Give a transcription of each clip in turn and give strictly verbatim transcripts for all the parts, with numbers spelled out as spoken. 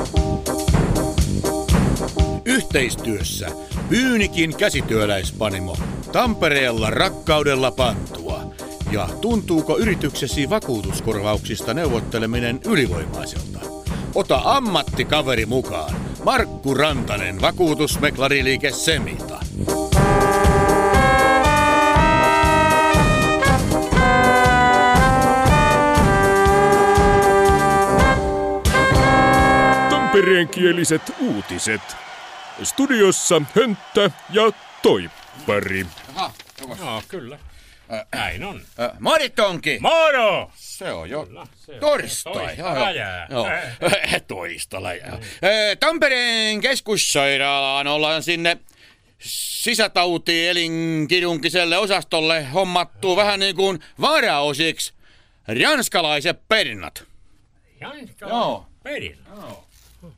Yhteistyössä Pyynikin käsityöläispanimo. Tampereella rakkaudella pantua. Ja tuntuuko yrityksesi vakuutuskorvauksista neuvotteleminen ylivoimaiselta? Ota ammattikaveri mukaan. Markku Rantanen, vakuutusmeklariliike Semita. Tampereenkieliset uutiset. Studiossa Hönttä ja Toippari. Aha, no, kyllä. Äh, Näin on. Äh, Moritonki! Moro! Se on jo Kyllä, se on torstai. Toista jää. Joo. Toistalla jää. Tampereen keskussairaalaan ollaan sinne sisätauti-elinkirurgiselle osastolle hommattu vähän niin kuin varaosiksi ranskalaiset pernat. Ranskalaiset pernat? Joo.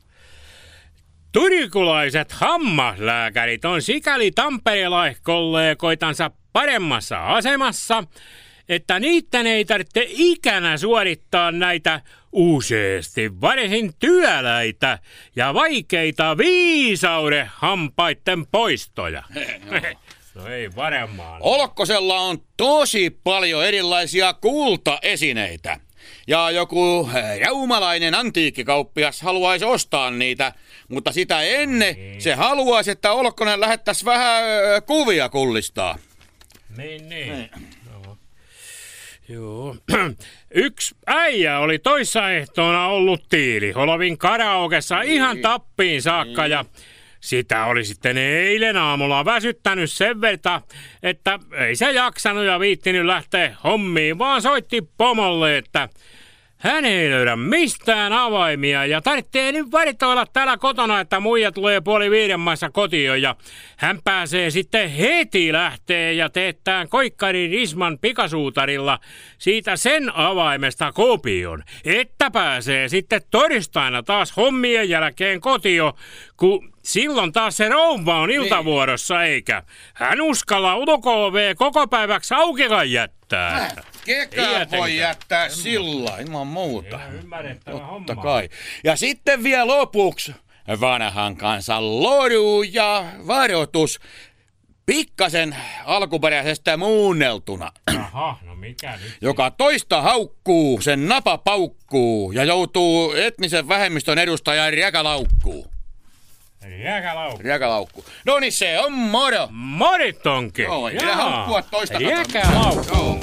Turikulaiset hammaslääkärit on sikäli tamperelaiskollegoitansa paremmassa asemassa, että niiden ei tarvitse ikänä suorittaa näitä useasti varsin työläitä ja vaikeita viisauden hampaiden poistoja. No ei varmaan. Olkkosella on tosi paljon erilaisia kultaesineitä. Ja joku raumalainen antiikkikauppias haluaisi ostaa niitä, mutta sitä ennen niin. Se haluaisi, että Olkkonen lähettäisi vähän kuvia kullistaa. Niin, niin. No. Joo. Yksi äijä oli toissaehtoona ollut Tiiliholovin karaokessa ihan tappiin saakka ja sitä oli sitten eilen aamulla väsyttänyt sen verta, että ei se jaksanut ja viittinyt lähteä hommiin, vaan soitti pomolle, että hän ei löydä mistään avaimia ja tarvitsee nyt varitoilla täällä kotona, että muija tulee puoli viiden maissa kotiin ja hän pääsee sitten heti lähtee ja teettää Koikkarin Risman pikasuutarilla siitä sen avaimesta kopion, että pääsee sitten torstaina taas hommien jälkeen kotiin, kun silloin taas se rouva on iltavuorossa eikä hän uskalla ulko-ovea koko päiväksi aukikaan jättää. Kekä voi jättää sillä ilman muuta. Totta kai. Ja sitten vielä lopuksi vanhan kansan loru ja varoitus pikkasen alkuperäisestä muunneltuna. Aha, no mikä nyt? Joka toista haukkuu, sen napa paukkuu ja joutuu etnisen vähemmistön edustajan räkälaukkuun. Räkälaukku. Räkälaukku. No niin se on moro. Moritonki. Joo, ei haukkua toista. Räkälaukku.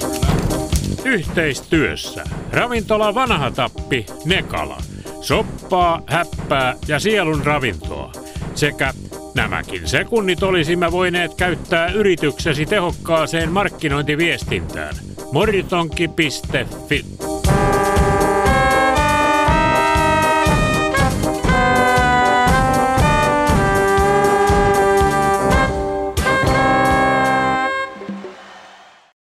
Yhteistyössä ravintola Vanha Tappi Nekala. Soppaa, häppää ja sielun ravintoa. Sekä nämäkin sekunnit olisimme voineet käyttää yrityksesi tehokkaaseen markkinointiviestintään. moritonki piste fi